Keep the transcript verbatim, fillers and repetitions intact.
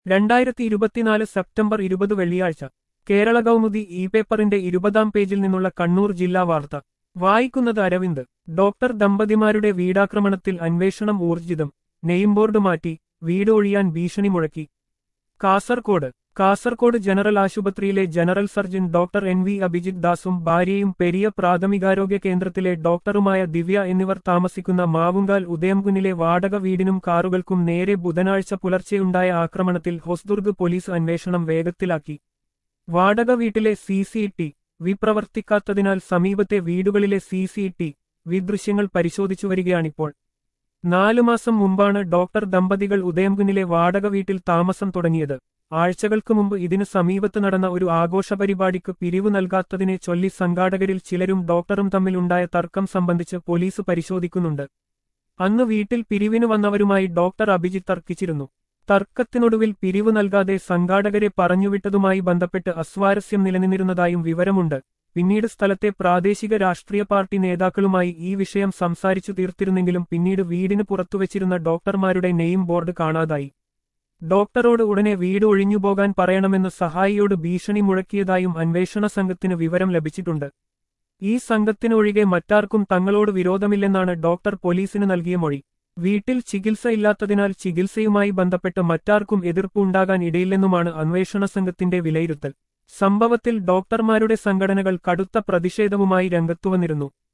രണ്ടായിരത്തി ഇരുപത്തിനാല് സെപ്റ്റംബർ ഇരുപത് വെള്ളിയാഴ്ച കേരള കൗമുദി ഇ പേപ്പറിന്റെ ഇരുപതാം പേജിൽ നിന്നുള്ള കണ്ണൂർ ജില്ലാ വാർത്ത വായിക്കുന്നത് അരവിന്ദ്. ഡോക്ടർ ദമ്പതിമാരുടെ വീടാക്രമണത്തിൽ അന്വേഷണം ഊർജിതം, നെയിം ബോർഡ് മാറ്റി, വീട് ഒഴിയാൻ ഭീഷണി മുഴക്കി. കാസർകോട് കാസർകോട് ജനറൽ ആശുപത്രിയിലെ general surgeon doctor N V Abhijith ദാസും ഭാര്യയും പെരിയ പ്രാഥമികാരോഗ്യ കേന്ദ്രത്തിലെ ഡോക്ടറുമായ ദിവ്യ എന്നിവർ താമസിക്കുന്ന മാവുങ്കാൽ ഉദയംകുന്നിലെ വാടക വീടിനും കാറുകൾക്കും നേരെ ബുധനാഴ്ച പുലർച്ചെയുണ്ടായ ആക്രമണത്തിൽ ഹൊസ്ദുർഗ് പോലീസ് അന്വേഷണം വേഗത്തിലാക്കി. വാടക വീട്ടിലെ സി സി ടി വി പ്രവർത്തിക്കാത്തതിനാൽ സമീപത്തെ വീടുകളിലെ സി സി ടി വി ദൃശ്യങ്ങൾ പരിശോധിച്ചുവരികയാണിപ്പോൾ. നാലു മാസം മുമ്പാണ് ഡോക്ടർ ദമ്പതികൾ ഉദയംകുന്നിലെ വാടക വീട്ടിൽ താമസം തുടങ്ങിയത്. ആഴ്ചകൾക്ക് മുമ്പ് ഇതിനു സമീപത്ത് നടന്ന ഒരു ആഘോഷ പരിപാടിക്ക് പിരിവ് നൽകാത്തതിനെ ചൊല്ലി സംഘാടകരിൽ ചിലരും ഡോക്ടറും തമ്മിലുണ്ടായ തർക്കം സംബന്ധിച്ച് പോലീസ് പരിശോധിക്കുന്നുണ്ട്. അന്ന് വീട്ടിൽ പിരിവിന് വന്നവരുമായി ഡോക്ടർ അഭിജിത്ത് തർക്കിച്ചിരുന്നു. തർക്കത്തിനൊടുവിൽ പിരിവ് നൽകാതെ സംഘാടകരെ പറഞ്ഞുവിട്ടതുമായി ബന്ധപ്പെട്ട് അസ്വാരസ്യം നിലനിന്നിരുന്നതായും വിവരമുണ്ട്. പിന്നീട് സ്ഥലത്തെ പ്രാദേശിക രാഷ്ട്രീയ പാർട്ടി നേതാക്കളുമായി ഈ വിഷയം സംസാരിച്ചു തീർത്തിരുന്നെങ്കിലും പിന്നീട് വീടിന് പുറത്തുവച്ചിരുന്ന ഡോക്ടർമാരുടെ നെയിം ബോർഡ് കാണാതായി. ഡോക്ടറോട് ഉടനെ വീട് ഒഴിഞ്ഞുപോകാൻ പറയണമെന്ന് സഹായിയോട് ഭീഷണി മുഴക്കിയതായും അന്വേഷണ സംഘത്തിന് വിവരം ലഭിച്ചിട്ടുണ്ട്. ഈ സംഘത്തിനൊഴികെ മറ്റാർക്കും തങ്ങളോട് വിരോധമില്ലെന്നാണ് ഡോക്ടർ പോലീസിന് നൽകിയ മൊഴി. വീട്ടിൽ ചികിത്സ ഇല്ലാത്തതിനാൽ ചികിത്സയുമായി ബന്ധപ്പെട്ട് മറ്റാർക്കും എതിർപ്പ് ഉണ്ടാകാൻ ഇടയില്ലെന്നുമാണ് അന്വേഷണ സംഘത്തിന്റെ വിലയിരുത്തൽ. സംഭവത്തിൽ ഡോക്ടർമാരുടെ സംഘടനകൾ കടുത്ത പ്രതിഷേധവുമായി രംഗത്തുവന്നിരുന്നു.